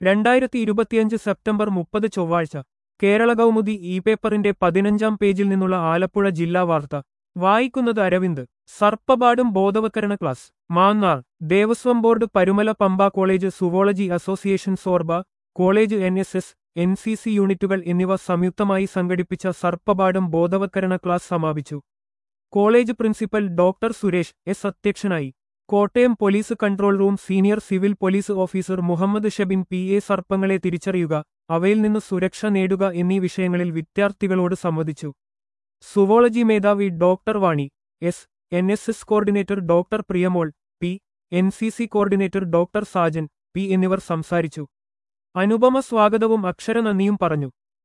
2025 September 30 ചൊവ്വാഴ്ച Kerala Kaumudi E പേപ്പറിന്റെ 15-ാം പേജിൽ നിന്നുള്ള ആലപ്പുഴ ജില്ലാ വാർത്ത വായിക്കുന്നത് അരവിന്ദ്. സർപ്പപാടും ബോധവത്കരണ class Mannar. Devaswom board Parumala Pampa college zoology association സോർബ കോളേജ് NSS NCC യൂണിറ്റുകൾ എന്നിവ സംയുക്തമായി സംഘടിപ്പിച്ച സർപ്പപാടും ബോധവത്കരണ ക്ലാസ് സമാപിച്ചു. College principal doctor Suresh S അധ്യക്ഷനായി. Kottayam police control room senior civil police officer Muhammad Shabin PA സർപ്പങ്ങളെ തിരിച്ചറിയുക, അവയിൽ നിന്ന് സുരക്ഷ നേടുക എന്നീ വിഷയങ്ങളിൽ വിദ്യാർത്ഥികളോട് സംവദിച്ചു. സുവോളജി മേധാവി doctor Vani S, NSS coordinator doctor Priyamol P, NCC coordinator doctor Sajan P എന്നിവർ സംസാരിച്ചു. അനുപമ സ്വാഗതവും അക്ഷര നന്ദിയും പറഞ്ഞു.